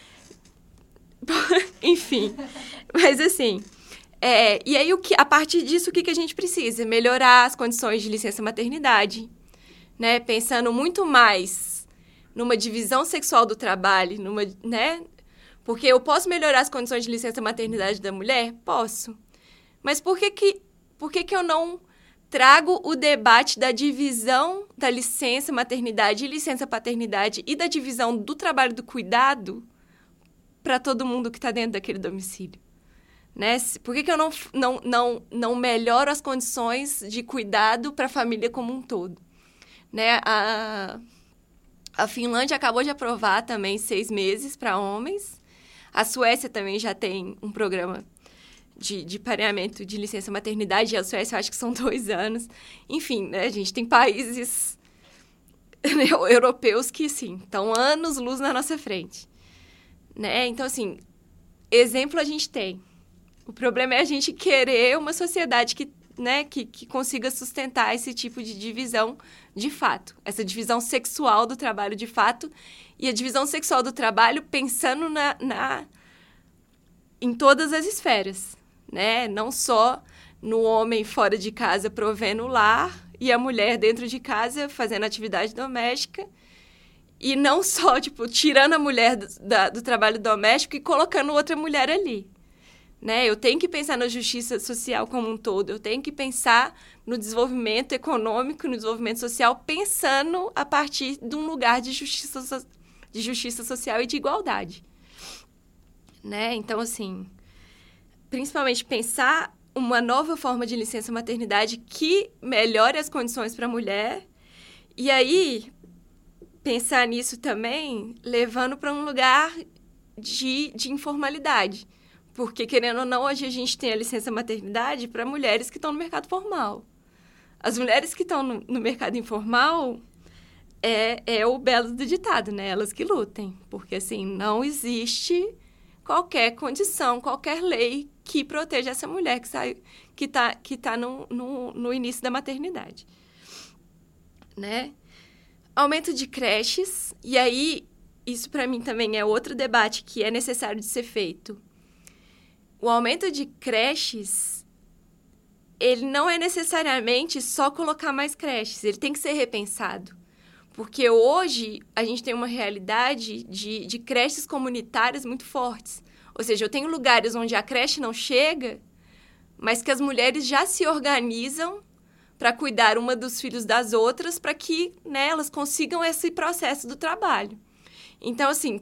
[SPEAKER 2] Enfim, mas assim... É, e aí, o que, a partir disso, o que, que a gente precisa? Melhorar as condições de licença-maternidade, né? Pensando muito mais numa divisão sexual do trabalho, numa, né? Porque eu posso melhorar as condições de licença-maternidade da mulher? Posso. Mas por que, que, por que, que eu não trago o debate da divisão da licença-maternidade e licença-paternidade e da divisão do trabalho do cuidado para todo mundo que está dentro daquele domicílio? Né? Por que, que eu não, não, não, não melhoro as condições de cuidado para a família como um todo? Né? A, a Finlândia acabou de aprovar também seis meses para homens. A Suécia também já tem um programa de, de pareamento de licença maternidade. E a Suécia, eu acho que são dois anos. Enfim, né? A gente tem países europeus que, sim, estão anos-luz na nossa frente. Né? Então, assim, exemplo a gente tem. O problema é a gente querer uma sociedade que, né, que, que consiga sustentar esse tipo de divisão de fato. Essa divisão sexual do trabalho de fato. E a divisão sexual do trabalho pensando na, na, em todas as esferas. Né? Não só no homem fora de casa provendo o lar e a mulher dentro de casa fazendo atividade doméstica. E não só, tipo, tirando a mulher do, da, do trabalho doméstico e colocando outra mulher ali. Né? Eu tenho que pensar na justiça social como um todo, eu tenho que pensar no desenvolvimento econômico, no desenvolvimento social, pensando a partir de um lugar de justiça, de justiça social e de igualdade. Né? Então, assim, principalmente pensar uma nova forma de licença-maternidade que melhore as condições para a mulher e aí pensar nisso também levando para um lugar de, de informalidade. Porque, querendo ou não, hoje a gente tem a licença-maternidade para mulheres que estão no mercado formal. As mulheres que estão no, no mercado informal é, é o belo do ditado, né? Elas que lutem. Porque, assim, não existe qualquer condição, qualquer lei que proteja essa mulher que sai, que está que tá no, no, no início da maternidade. Né? Aumento de creches. E aí, isso para mim também é outro debate que é necessário de ser feito. O aumento de creches, ele não é necessariamente só colocar mais creches, ele tem que ser repensado. Porque hoje a gente tem uma realidade de, de creches comunitárias muito fortes. Ou seja, eu tenho lugares onde a creche não chega, mas que as mulheres já se organizam para cuidar uma dos filhos das outras para que, né, elas consigam esse processo do trabalho. Então, assim...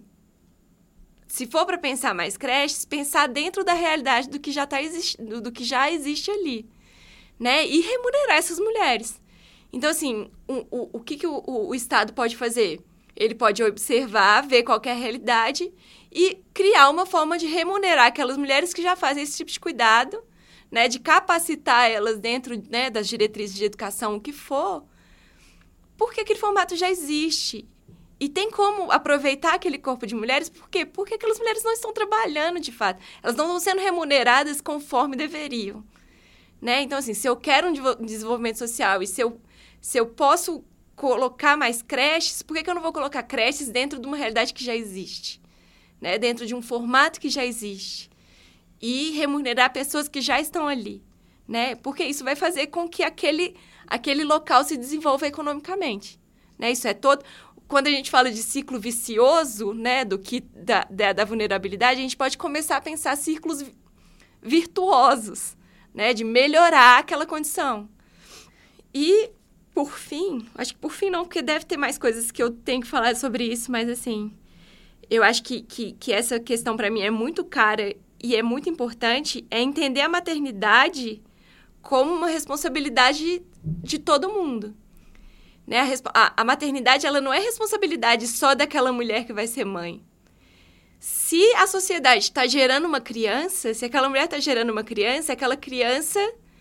[SPEAKER 2] Se for para pensar mais creches, pensar dentro da realidade do que já, tá exist... do que já existe ali, né? E remunerar essas mulheres. Então, assim, o, o, o que, que o, o Estado pode fazer? Ele pode observar, ver qual que é a realidade e criar uma forma de remunerar aquelas mulheres que já fazem esse tipo de cuidado, né? De capacitar elas dentro, né, das diretrizes de educação, o que for, porque aquele formato já existe. e tem como aproveitar aquele corpo de mulheres, por quê? Porque aquelas mulheres não estão trabalhando de fato. Elas não estão sendo remuneradas conforme deveriam. Né? Então, assim, se eu quero um desenvolvimento social e se eu, se eu posso colocar mais creches, por que, que eu não vou colocar creches dentro de uma realidade que já existe? Né? Dentro de um formato que já existe. E remunerar pessoas que já estão ali. Né? Porque isso vai fazer com que aquele, aquele local se desenvolva economicamente. Né? Isso é todo... Quando a gente fala de ciclo vicioso, né, do que, da, da, da vulnerabilidade, a gente pode começar a pensar ciclos virtuosos, né, de melhorar aquela condição. E, por fim, acho que por fim não, porque deve ter mais coisas que eu tenho que falar sobre isso, mas, assim, eu acho que, que, que essa questão, para mim, é muito cara e é muito importante, é entender a maternidade como uma responsabilidade de todo mundo. Né? A, a, a maternidade, ela não é responsabilidade só daquela mulher que vai ser mãe. Se a sociedade está gerando uma criança, se aquela mulher está gerando uma criança, aquela criança,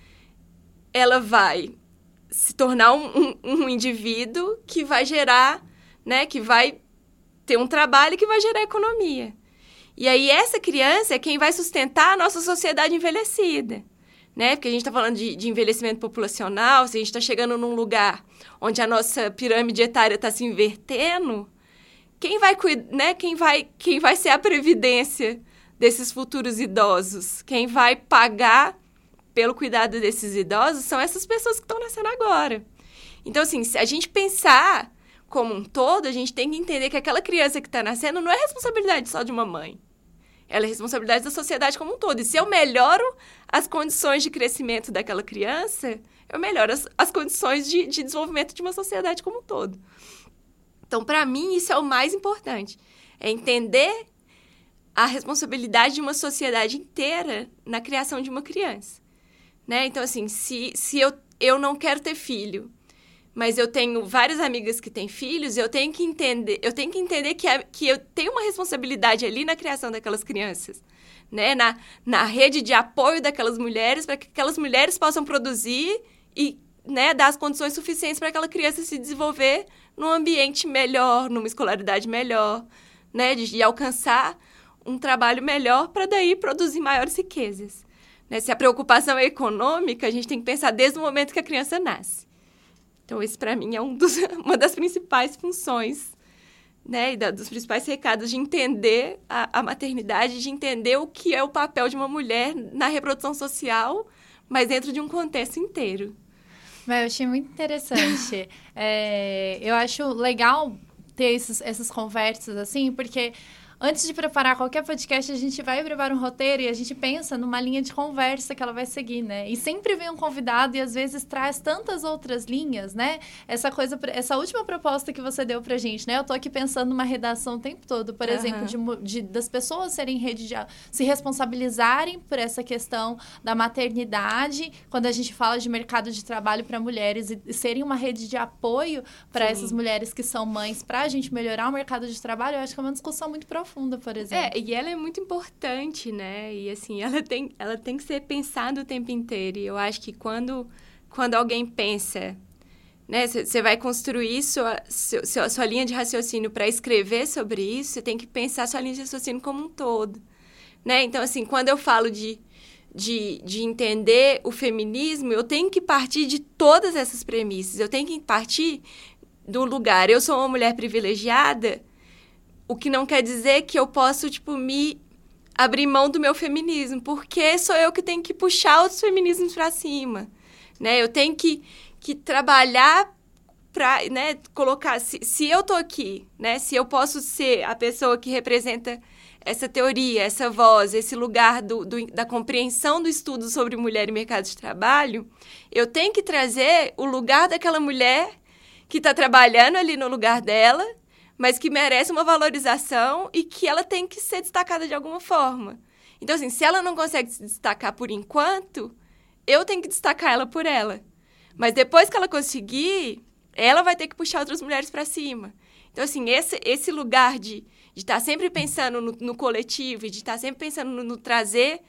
[SPEAKER 2] ela vai se tornar um, um, um indivíduo que vai gerar, né, que vai ter um trabalho que vai gerar economia. E aí essa criança é quem vai sustentar a nossa sociedade envelhecida. Né? Porque a gente está falando de, de envelhecimento populacional, se a gente está chegando num lugar onde a nossa pirâmide etária está se invertendo, quem vai, né? quem, vai, quem vai ser a previdência desses futuros idosos? Quem vai pagar pelo cuidado desses idosos são essas pessoas que estão nascendo agora. Então, assim, se a gente pensar como um todo, a gente tem que entender que aquela criança que está nascendo não é responsabilidade só de uma mãe. Ela é responsabilidade da sociedade como um todo. E se eu melhoro as condições de crescimento daquela criança, eu melhoro as, as condições de, de desenvolvimento de uma sociedade como um todo. Então, para mim, isso é o mais importante. É entender a responsabilidade de uma sociedade inteira na criação de uma criança. Né? Então, assim, se, se eu, eu não quero ter filho, mas eu tenho várias amigas que têm filhos, eu tenho que entender, eu tenho que, entender que, a, que eu tenho uma responsabilidade ali na criação daquelas crianças, né? na, na rede de apoio daquelas mulheres, para que aquelas mulheres possam produzir e, né, dar as condições suficientes para aquela criança se desenvolver num ambiente melhor, numa escolaridade melhor, né? de, de alcançar um trabalho melhor para daí produzir maiores riquezas. Né? Se a preocupação é econômica, a gente tem que pensar desde o momento que a criança nasce. Então, esse, para mim, é um dos, uma das principais funções, né, e da, dos principais recados de entender a, a maternidade, de entender o que é o papel de uma mulher na reprodução social, mas dentro de um contexto inteiro.
[SPEAKER 1] Mas eu achei muito interessante. é, eu acho legal ter esses, essas conversas, assim, porque... Antes de preparar qualquer podcast, a gente vai preparar um roteiro e a gente pensa numa linha de conversa que ela vai seguir, né? E sempre vem um convidado e, às vezes, traz tantas outras linhas, né? Essa coisa, essa última proposta que você deu pra gente, né? Eu tô aqui pensando numa redação o tempo todo, por uhum. exemplo, de, de, das pessoas serem rede de, se responsabilizarem por essa questão da maternidade, quando a gente fala de mercado de trabalho para mulheres e, e serem uma rede de apoio para essas mulheres que são mães, pra gente melhorar o mercado de trabalho, eu acho que é uma discussão muito profunda. Funda, por exemplo.
[SPEAKER 2] É, e ela é muito importante, né? E, assim, ela tem, ela tem que ser pensada o tempo inteiro. E eu acho que quando, quando alguém pensa, né? Você vai construir sua, sua, sua linha de raciocínio para escrever sobre isso, você tem que pensar sua linha de raciocínio como um todo, né? Então, assim, quando eu falo de, de, de entender o feminismo, eu tenho que partir de todas essas premissas. Eu tenho que partir do lugar. Eu sou uma mulher privilegiada, o que não quer dizer que eu posso, tipo, me abrir mão do meu feminismo, porque sou eu que tenho que puxar outros feminismos para cima, né? Eu tenho que, que trabalhar para, né, colocar... Se, se eu tô aqui, né? Se eu posso ser a pessoa que representa essa teoria, essa voz, esse lugar do, do, da compreensão do estudo sobre mulher e mercado de trabalho, eu tenho que trazer o lugar daquela mulher que está trabalhando ali no lugar dela, mas que merece uma valorização e que ela tem que ser destacada de alguma forma. Então, assim, se ela não consegue se destacar por enquanto, eu tenho que destacar ela por ela. Mas depois que ela conseguir, ela vai ter que puxar outras mulheres para cima. Então, assim, esse, esse lugar de estar tá sempre pensando no, no coletivo e de estar tá sempre pensando no, no trazer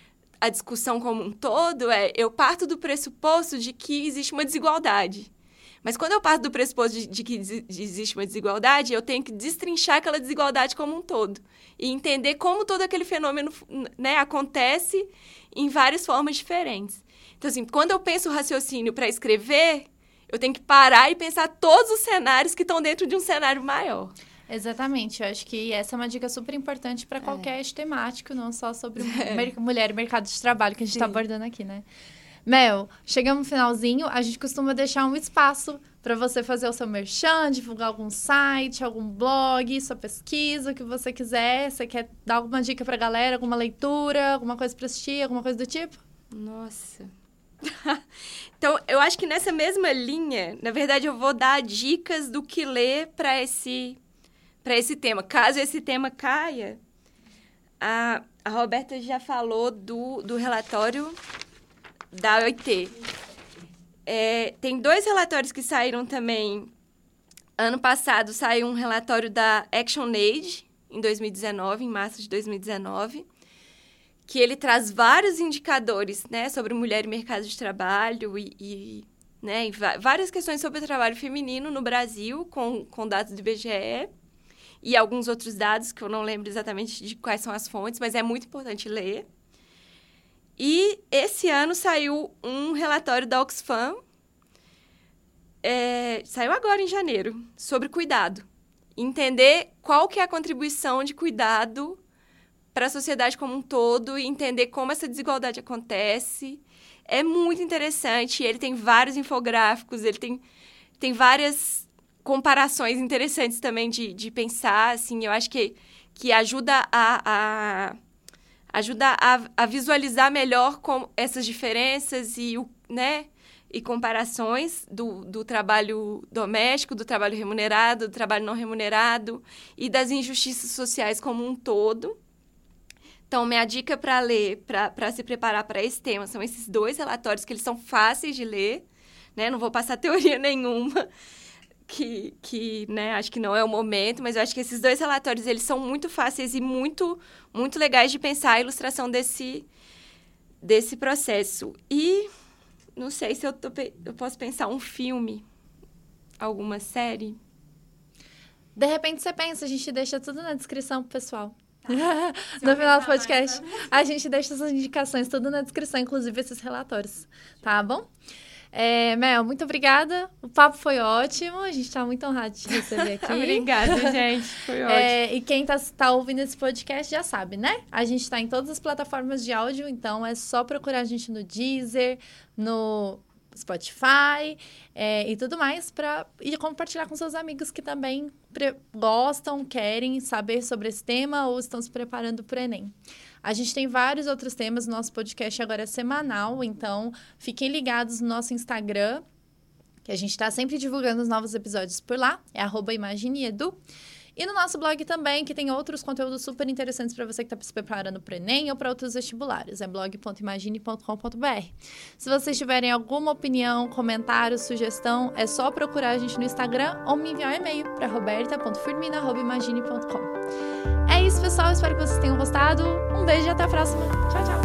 [SPEAKER 2] a discussão como um todo, é, eu parto do pressuposto de que existe uma desigualdade. Mas quando eu parto do pressuposto de, de que des- de existe uma desigualdade, eu tenho que destrinchar aquela desigualdade como um todo. E entender como todo aquele fenômeno, né, acontece em várias formas diferentes. Então, assim, quando eu penso o raciocínio para escrever, eu tenho que parar e pensar todos os cenários que estão dentro de um cenário maior.
[SPEAKER 1] Exatamente, eu acho que essa é uma dica super importante para qualquer eixo temático, não só sobre mer- mulher e mercado de trabalho que a gente está abordando aqui, né? Mel, chegamos no finalzinho, a gente costuma deixar um espaço para você fazer o seu merchan, divulgar algum site, algum blog, sua pesquisa, o que você quiser. Você quer dar alguma dica para a galera, alguma leitura, alguma coisa para assistir, alguma coisa do tipo?
[SPEAKER 2] Nossa... Então, eu acho que nessa mesma linha, na verdade, eu vou dar dicas do que ler para esse, para esse tema. Caso esse tema caia, a, a Roberta já falou do, do relatório da O I T. É, tem dois relatórios que saíram também. Ano passado saiu um relatório da ActionAid, em dois mil e dezenove, em março de dois mil e dezenove, que ele traz vários indicadores, né, sobre mulher e mercado de trabalho e, e, né, e várias questões sobre o trabalho feminino no Brasil, com, com dados do I B G E e alguns outros dados que eu não lembro exatamente de quais são as fontes, mas é muito importante ler. E esse ano saiu um relatório da Oxfam, é, saiu agora em janeiro, sobre cuidado. Entender qual que é a contribuição de cuidado para a sociedade como um todo e entender como essa desigualdade acontece. É muito interessante. Ele tem vários infográficos, ele tem, tem várias comparações interessantes também de, de pensar. Assim, eu acho que, que ajuda, a, a, ajuda a, a visualizar melhor como essas diferenças e, o, né, e comparações do, do trabalho doméstico, do trabalho remunerado, do trabalho não remunerado e das injustiças sociais como um todo. Então, minha dica para ler, para se preparar para esse tema, são esses dois relatórios, que eles são fáceis de ler, né? Não vou passar teoria nenhuma, que, que né, acho que não é o momento, mas eu acho que esses dois relatórios, eles são muito fáceis e muito, muito legais de pensar a ilustração desse, desse processo. E não sei se eu, tô, eu posso pensar um filme, alguma série.
[SPEAKER 1] De repente você pensa, a gente deixa tudo na descrição pro pessoal. No final do podcast, a gente deixa essas indicações tudo na descrição, inclusive esses relatórios, tá bom? É, Mel, muito obrigada. O papo foi ótimo. A gente tá muito honrado de te receber aqui.
[SPEAKER 2] Obrigada, gente. Foi ótimo.
[SPEAKER 1] É, e quem tá, tá ouvindo esse podcast já sabe, né? A gente tá em todas as plataformas de áudio, então é só procurar a gente no Deezer, no Spotify é, e tudo mais para e compartilhar com seus amigos que também pre- gostam, querem saber sobre esse tema ou estão se preparando para o Enem. A gente tem vários outros temas, nosso podcast agora é semanal, então fiquem ligados no nosso Instagram, que a gente está sempre divulgando os novos episódios por lá, é arroba imagineedu. E no nosso blog também, que tem outros conteúdos super interessantes para você que está se preparando para o Enem ou para outros vestibulares. É blog ponto imagine ponto com ponto b r. Se vocês tiverem alguma opinião, comentário, sugestão, é só procurar a gente no Instagram ou me enviar um e-mail para roberta ponto firmina arroba imagine ponto com. É isso, pessoal. Espero que vocês tenham gostado. Um beijo e até a próxima. Tchau, tchau.